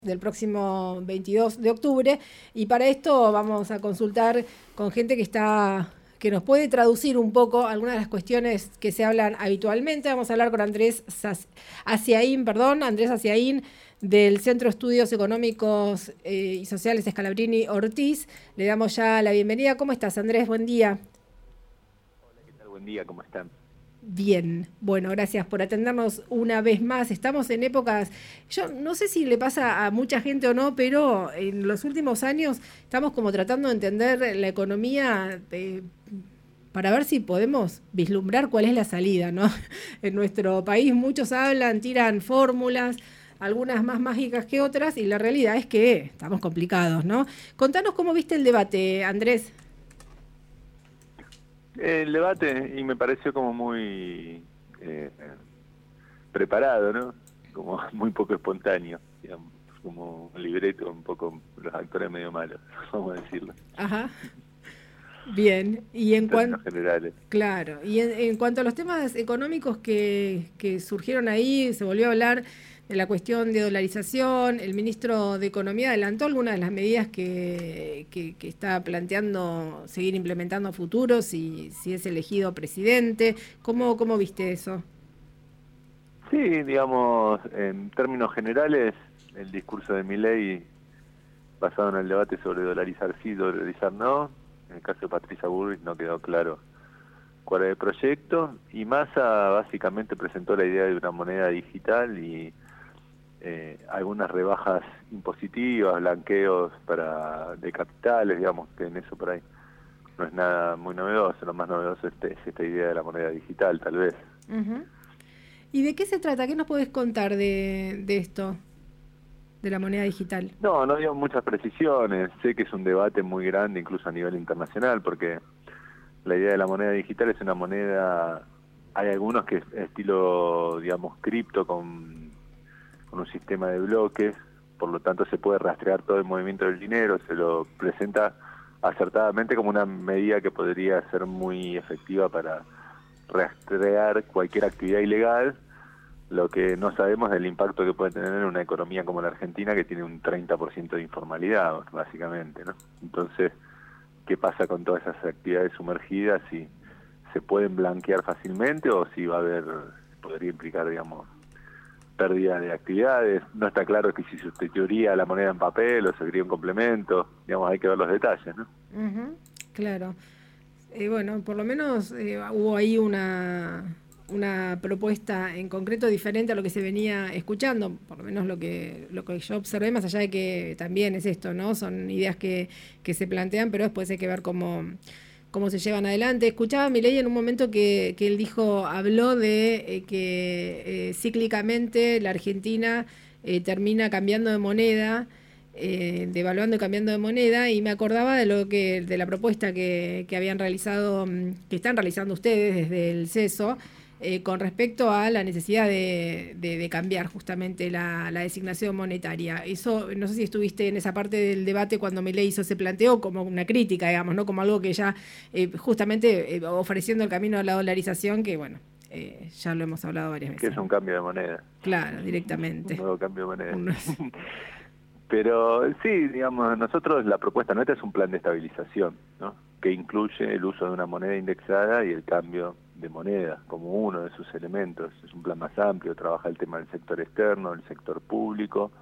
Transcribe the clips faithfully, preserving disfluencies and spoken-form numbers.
del próximo veintidós de octubre, y para esto vamos a consultar con gente que está que nos puede traducir un poco algunas de las cuestiones que se hablan habitualmente. Vamos a hablar con Andrés Aciaín, perdón, Andrés Aciaín del Centro de Estudios Económicos eh, y Sociales Scalabrini Ortiz. Le damos ya la bienvenida. ¿Cómo estás, Andrés? Buen día. Hola, ¿qué tal? Buen día, ¿cómo están? Bien, bueno, gracias por atendernos una vez más. Estamos en épocas, yo no sé si le pasa a mucha gente o no, pero en los últimos años estamos como tratando de entender la economía de, para ver si podemos vislumbrar cuál es la salida, ¿no? En nuestro país muchos hablan, tiran fórmulas, algunas más mágicas que otras, y la realidad es que estamos complicados, ¿no? Contanos cómo viste el debate, Andrés. El debate, y me pareció como muy eh, preparado, ¿no? Como muy poco espontáneo, digamos, como un libreto, un poco los actores medio malos, vamos a decirlo. Ajá. Bien, y en, En cuanto términos generales. claro, y en, en cuanto a los temas económicos que, que surgieron ahí, se volvió a hablar de la cuestión de dolarización. El ministro de Economía adelantó algunas de las medidas que, que, que está planteando seguir implementando a futuro si, si es elegido presidente. ¿Cómo, cómo viste eso? Sí, digamos, en términos generales, el discurso de Milei basado en el debate sobre dolarizar sí, dolarizar no. En el caso de Patricia Bullrich no quedó claro cuál era el proyecto, y Massa básicamente presentó la idea de una moneda digital y eh, algunas rebajas impositivas, blanqueos para de capitales, digamos, que en eso por ahí no es nada muy novedoso. Lo más novedoso es, este, es esta idea de la moneda digital, tal vez. Uh-huh. ¿Y de qué se trata? ¿Qué nos podés contar de, de esto, de la moneda digital? No, no dio muchas precisiones. Sé que es un debate muy grande, incluso a nivel internacional, porque la idea de la moneda digital es una moneda, hay algunos que es estilo, digamos, cripto, con, con un sistema de bloques, por lo tanto se puede rastrear todo el movimiento del dinero, se lo presenta acertadamente como una medida que podría ser muy efectiva para rastrear cualquier actividad ilegal. Lo que no sabemos es el impacto que puede tener en una economía como la Argentina, que tiene un treinta por ciento de informalidad, básicamente, ¿no? Entonces, ¿qué pasa con todas esas actividades sumergidas? Si se pueden blanquear fácilmente o si va a haber, podría implicar, digamos, pérdida de actividades. No está claro que si se sustituiría la moneda en papel o se sería un complemento. Digamos, hay que ver los detalles, ¿no? Uh-huh, claro. Eh, bueno, por lo menos eh, hubo ahí una, una propuesta en concreto diferente a lo que se venía escuchando, por lo menos lo que lo que yo observé, más allá de que también es esto, ¿no? Son ideas que, que se plantean, pero después hay que ver cómo, cómo se llevan adelante. Escuchaba a Milei en un momento que, que él dijo, habló de eh, que eh, cíclicamente la Argentina eh, termina cambiando de moneda, eh, devaluando y cambiando de moneda, y me acordaba de lo que de la propuesta que, que habían realizado, que están realizando ustedes desde el CESO, eh, con respecto a la necesidad de, de, de cambiar justamente la, la designación monetaria. Eso, no sé si estuviste en esa parte del debate cuando Milei hizo ese planteo como una crítica, digamos, ¿no? Como algo que ya eh, justamente eh, ofreciendo el camino a la dolarización, que bueno, eh, ya lo hemos hablado varias veces. Que es un cambio de moneda. Claro, directamente. Un nuevo cambio de moneda. Un... Pero sí, digamos, nosotros la propuesta nuestra es un plan de estabilización, ¿no? Que incluye el uso de una moneda indexada y el cambio de moneda como uno de sus elementos. Es un plan más amplio, trabaja el tema del sector externo, el sector público,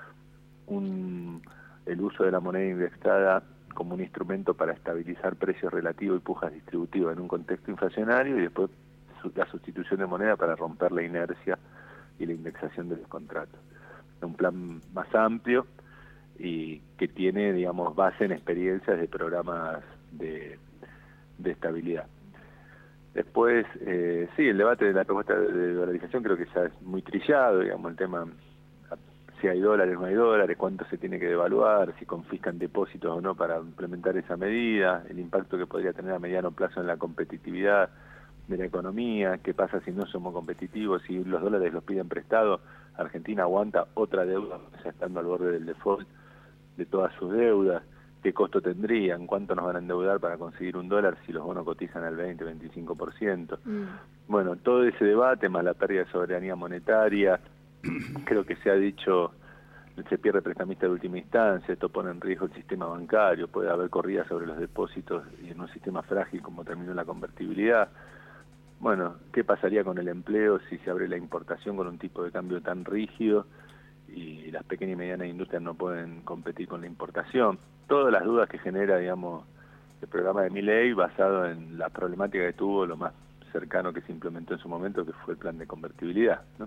un, el uso de la moneda indexada como un instrumento para estabilizar precios relativos y pujas distributivas en un contexto inflacionario, y después la sustitución de moneda para romper la inercia y la indexación de los contratos. Un plan más amplio y que tiene, digamos, base en experiencias de programas de, de estabilidad. Después, eh, sí, el debate de la propuesta de dolarización creo que ya es muy trillado, digamos, el tema, si hay dólares o no hay dólares, cuánto se tiene que devaluar, si confiscan depósitos o no para implementar esa medida, el impacto que podría tener a mediano plazo en la competitividad de la economía, qué pasa si no somos competitivos, si los dólares los piden prestados, Argentina aguanta otra deuda, ya estando al borde del default de todas sus deudas, qué costo tendrían, cuánto nos van a endeudar para conseguir un dólar si los bonos cotizan al veinte, veinticinco por ciento. Mm. Bueno, todo ese debate, más la pérdida de soberanía monetaria, creo que se ha dicho se pierde prestamista de última instancia, esto pone en riesgo el sistema bancario, puede haber corridas sobre los depósitos y en un sistema frágil como terminó la convertibilidad. Bueno, ¿qué pasaría con el empleo si se abre la importación con un tipo de cambio tan rígido y las pequeñas y medianas industrias no pueden competir con la importación? Todas las dudas que genera, digamos, el programa de Milei basado en la problemática que tuvo, lo más cercano que se implementó en su momento, que fue el plan de convertibilidad, ¿no?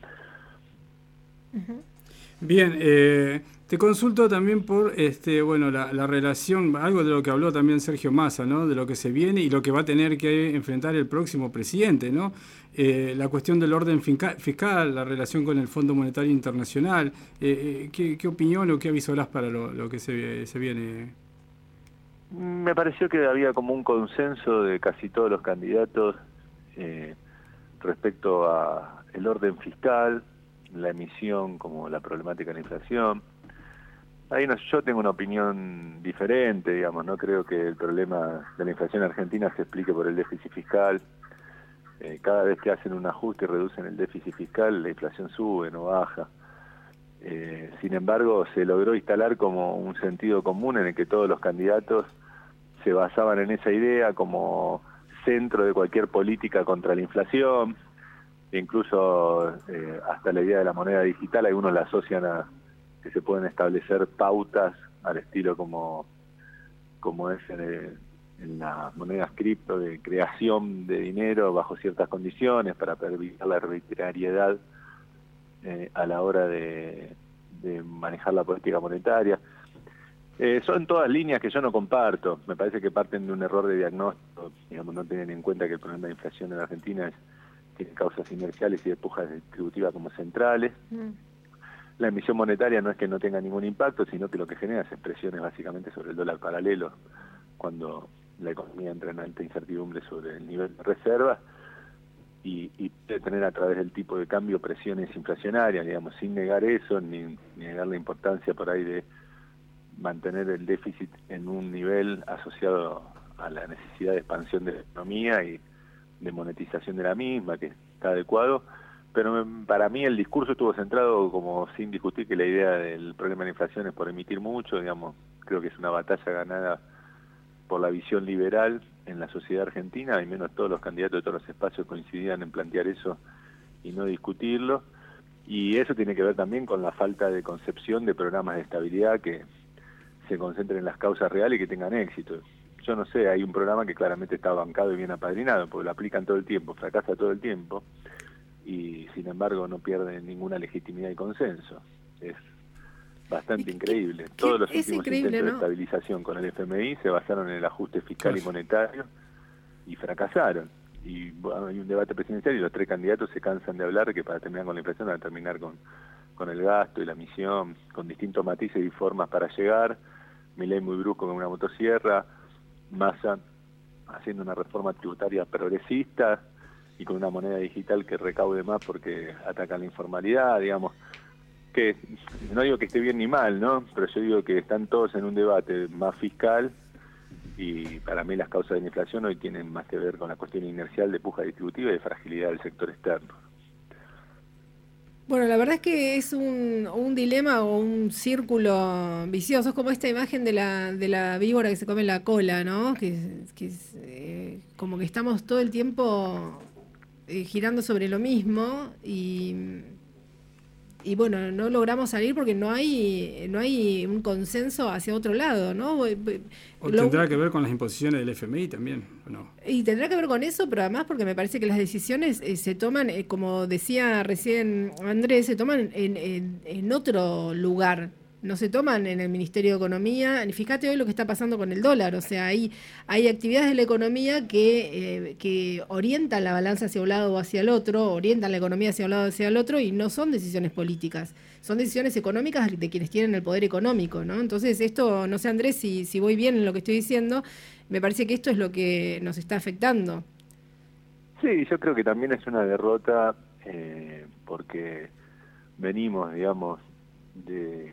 Uh-huh. Bien, eh, te consulto también por este, bueno, la, la relación, algo de lo que habló también Sergio Massa, ¿no? De lo que se viene y lo que va a tener que enfrentar el próximo presidente, ¿no? Eh, la cuestión del orden fiscal, la relación con el Fondo Monetario Internacional. Eh, ¿qué, ¿Qué opinión o qué avisorás para lo, lo que se, se viene? Me pareció que había como un consenso de casi todos los candidatos eh, respecto a el orden fiscal, la emisión, como la problemática de la inflación. Ahí no, yo tengo una opinión diferente, digamos, no creo que el problema de la inflación argentina se explique por el déficit fiscal. Eh, cada vez que hacen un ajuste y reducen el déficit fiscal, la inflación sube, no baja. Eh, sin embargo, se logró instalar como un sentido común en el que todos los candidatos se basaban en esa idea como centro de cualquier política contra la inflación. Incluso eh, hasta la idea de la moneda digital, algunos la asocian a que se pueden establecer pautas al estilo como, como es en, en las monedas cripto, de creación de dinero bajo ciertas condiciones para evitar la arbitrariedad eh, a la hora de, de manejar la política monetaria. Eh, son todas líneas que yo no comparto. Me parece que parten de un error de diagnóstico. Digamos, no tienen en cuenta que el problema de inflación en Argentina es tiene causas inerciales y de pujas distributivas como centrales. Mm. La emisión monetaria no es que no tenga ningún impacto, sino que lo que genera es presiones básicamente sobre el dólar paralelo, cuando la economía entra en alta incertidumbre sobre el nivel de reservas, y, y puede tener a través del tipo de cambio presiones inflacionarias, digamos, sin negar eso, ni, ni negar la importancia por ahí de mantener el déficit en un nivel asociado a la necesidad de expansión de la economía y de monetización de la misma, que está adecuado, pero para mí el discurso estuvo centrado como sin discutir que la idea del problema de la inflación es por emitir mucho, digamos, creo que es una batalla ganada por la visión liberal en la sociedad argentina, al menos todos los candidatos de todos los espacios coincidían en plantear eso y no discutirlo, y eso tiene que ver también con la falta de concepción de programas de estabilidad que se concentren en las causas reales y que tengan éxito. Yo no sé, hay un programa que claramente está bancado y bien apadrinado, porque lo aplican todo el tiempo, fracasa todo el tiempo, y sin embargo no pierde ninguna legitimidad y consenso. Es bastante ¿Qué, increíble. qué, Todos los es últimos increíble, intentos ¿no? de estabilización con el F M I se basaron en el ajuste fiscal y monetario y fracasaron. Y bueno, hay un debate presidencial y los tres candidatos se cansan de hablar que para terminar con la inflación van a terminar con, con el gasto y la misión, con distintos matices y formas para llegar. Milei muy brusco con una motosierra, Massa haciendo una reforma tributaria progresista y con una moneda digital que recaude más porque atacan la informalidad, digamos, que no digo que esté bien ni mal, ¿no? Pero yo digo que están todos en un debate más fiscal y para mí las causas de la inflación hoy tienen más que ver con la cuestión inercial de puja distributiva y de fragilidad del sector externo. Bueno, la verdad es que es un, un dilema o un círculo vicioso, es como esta imagen de la, de la víbora que se come la cola, ¿no? Que, que es eh, como que estamos todo el tiempo eh, girando sobre lo mismo y, y bueno, no logramos salir porque no hay no hay un consenso hacia otro lado, ¿no? O lo, tendrá que ver con las imposiciones del F M I también, ¿o no? Y tendrá que ver con eso, pero además porque me parece que las decisiones eh, se toman, eh, como decía recién Andrés, se toman en, en, en otro lugar. No se toman en el Ministerio de Economía. Fíjate hoy lo que está pasando con el dólar. O sea, hay, hay actividades de la economía que, eh, que orientan la balanza hacia un lado o hacia el otro, orientan la economía hacia un lado o hacia el otro, y no son decisiones políticas. Son decisiones económicas de quienes tienen el poder económico, ¿no? Entonces, esto, no sé, Andrés, si, si voy bien en lo que estoy diciendo, me parece que esto es lo que nos está afectando. Sí, yo creo que también es una derrota eh, porque venimos, digamos, de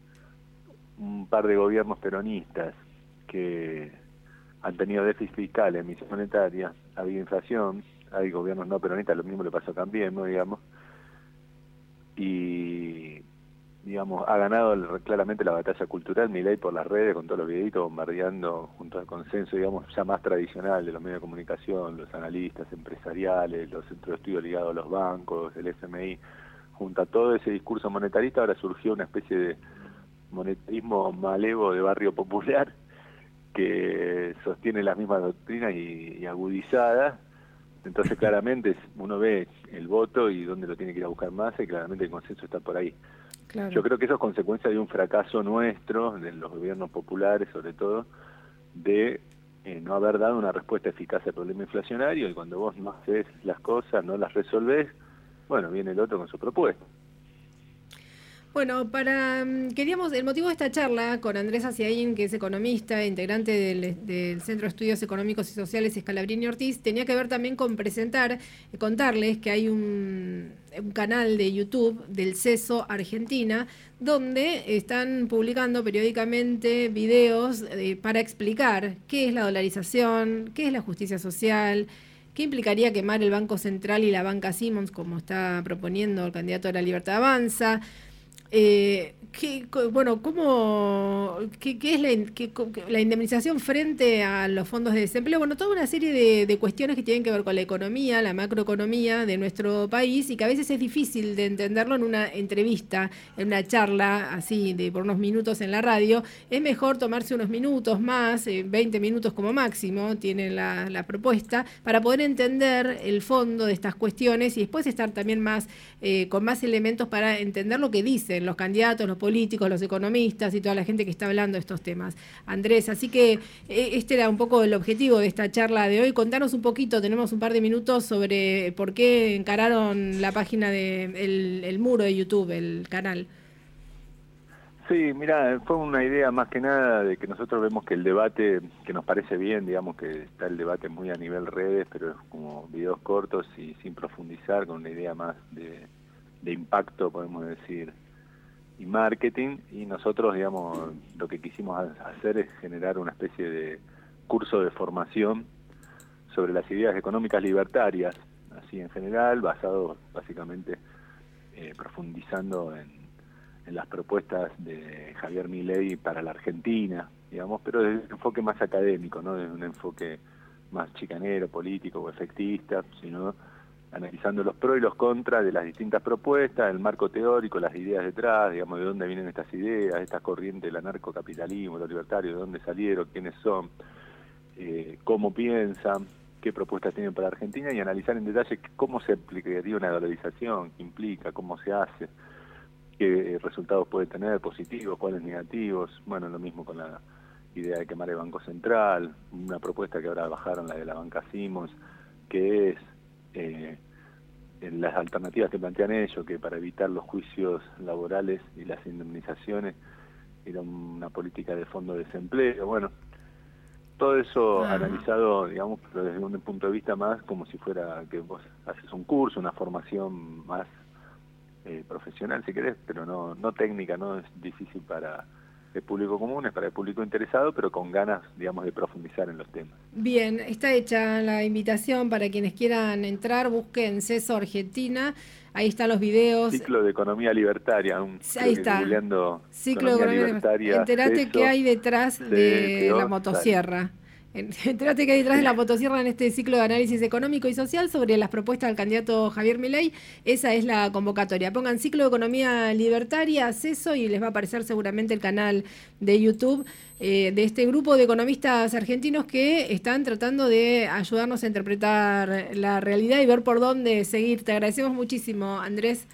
un par de gobiernos peronistas que han tenido déficit fiscal, emisión monetaria, ha habido inflación, hay gobiernos no peronistas, lo mismo le pasó a Cambiemos, digamos, y digamos, ha ganado claramente la batalla cultural, Milei por las redes, con todos los videitos, bombardeando junto al consenso, digamos, ya más tradicional de los medios de comunicación, los analistas empresariales, los centros de estudio ligados a los bancos, el F M I, junto a todo ese discurso monetarista, ahora surgió una especie de monetarismo malevo de barrio popular que sostiene las mismas doctrinas y, y agudizadas. Entonces claramente uno ve el voto y dónde lo tiene que ir a buscar más, y claramente el consenso está por ahí. Claro. Yo creo que eso es consecuencia de un fracaso nuestro, de los gobiernos populares sobre todo, de eh, no haber dado una respuesta eficaz al problema inflacionario, y cuando vos no haces las cosas, no las resolvés, bueno, viene el otro con su propuesta. Bueno, para queríamos el motivo de esta charla con Andrés Aciaín, que es economista, integrante del, del Centro de Estudios Económicos y Sociales Scalabrini Ortiz, tenía que ver también con presentar, contarles que hay un, un canal de YouTube del CESO Argentina, donde están publicando periódicamente videos eh, para explicar qué es la dolarización, qué es la justicia social, qué implicaría quemar el Banco Central y la banca Simmons, como está proponiendo el candidato de la Libertad Avanza. Eh, ¿qué, bueno, cómo, qué, qué es la, qué, la indemnización frente a los fondos de desempleo? Bueno, toda una serie de, de cuestiones que tienen que ver con la economía, la macroeconomía de nuestro país, y que a veces es difícil de entenderlo en una entrevista, en una charla así de por unos minutos en la radio. Es mejor tomarse unos minutos más, eh, veinte minutos como máximo, tiene la, la propuesta, para poder entender el fondo de estas cuestiones y después estar también más eh, con más elementos para entender lo que dicen los candidatos, los políticos, los economistas y toda la gente que está hablando de estos temas. Andrés, así que eh, este era un poco el objetivo de esta charla de hoy. Contanos un poquito, tenemos un par de minutos, sobre por qué encararon la página de el, el muro de YouTube, el canal. Sí, mira, fue una idea más que nada de que nosotros vemos que el debate, que nos parece bien, digamos que está el debate muy a nivel redes, pero es como videos cortos y sin profundizar, con una idea más de, de impacto, podemos decir, y marketing, y nosotros, digamos, lo que quisimos hacer es generar una especie de curso de formación sobre las ideas económicas libertarias, así en general, basado básicamente eh, profundizando en, en las propuestas de Javier Milei para la Argentina, digamos, pero desde un enfoque más académico, no desde un enfoque más chicanero, político o efectista, sino analizando los pros y los contras de las distintas propuestas, el marco teórico, las ideas detrás, digamos, de dónde vienen estas ideas, estas corrientes del anarcocapitalismo, los libertarios, de dónde salieron, quiénes son, eh, cómo piensan, qué propuestas tienen para Argentina, y analizar en detalle cómo se aplicaría una dolarización, qué implica, cómo se hace, qué resultados puede tener, positivos, cuáles negativos. Bueno, lo mismo con la idea de quemar el Banco Central, una propuesta que ahora bajaron, la de la banca Simmons, que es eh, en las alternativas que plantean ellos, que para evitar los juicios laborales y las indemnizaciones era una política de fondo de desempleo. Bueno, todo eso ah. analizado, digamos, pero desde un punto de vista más como si fuera que vos haces un curso, una formación más eh, profesional, si querés, pero no, no técnica, no es difícil para el público común, es para el público interesado, pero con ganas, digamos, de profundizar en los temas. Bien, está hecha la invitación para quienes quieran entrar, busquen CESO Argentina, ahí están los videos. Ciclo de Economía Libertaria, un, ahí está, Ciclo de Economía Libertaria. Enterate CESO, qué hay detrás de la motosierra. Sale. Enterate que hay detrás de la motosierra en este ciclo de análisis económico y social sobre las propuestas del candidato Javier Milei. Esa es la convocatoria. Pongan Ciclo de Economía Libertaria, CESO, y les va a aparecer seguramente el canal de YouTube eh, de este grupo de economistas argentinos que están tratando de ayudarnos a interpretar la realidad y ver por dónde seguir. Te agradecemos muchísimo, Andrés.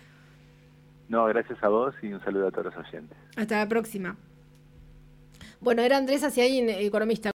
No, gracias a vos y un saludo a todos los oyentes. Hasta la próxima. Bueno, era Andrés Aciaín, economista.